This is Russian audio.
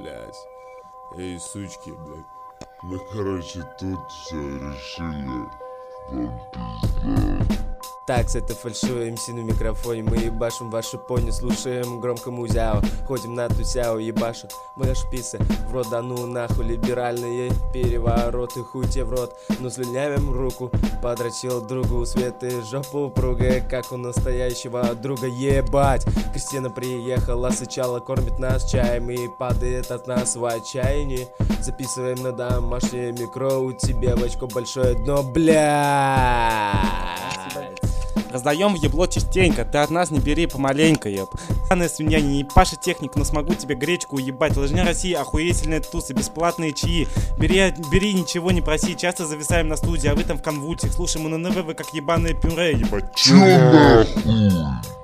блядь. Эй, сучки, блядь. Мы, короче, тут все решили. Вам пизда. Такс, это фальшивый МС на микрофоне. Мы ебашим ваши пони, слушаем громко музяу. Ходим на тусяу, ебашим мы шписы в рот, да ну нахуй. Либеральные перевороты, хуй тебе в рот. Ну слюнявим руку, подрочил другу Светы жопу упругая, как у настоящего друга. Ебать, Кристина приехала, сычала, кормит нас чаем и падает от нас в отчаянии. Записываем на домашнее микро, у тебя в очко большое дно, блядь. Раздаем в ебло частенько, ты от нас не бери помаленько, еб. Пьяная свинья, не ебаши техник, но смогу тебе гречку уебать. Лыжня России, охуительные тусы, бесплатные чаи. Бери, ничего не проси, часто зависаем на студии, а вы там в конвульсиях. Слушаем УННВ, вы как ебаное пюре, ебать. Чё нахуй?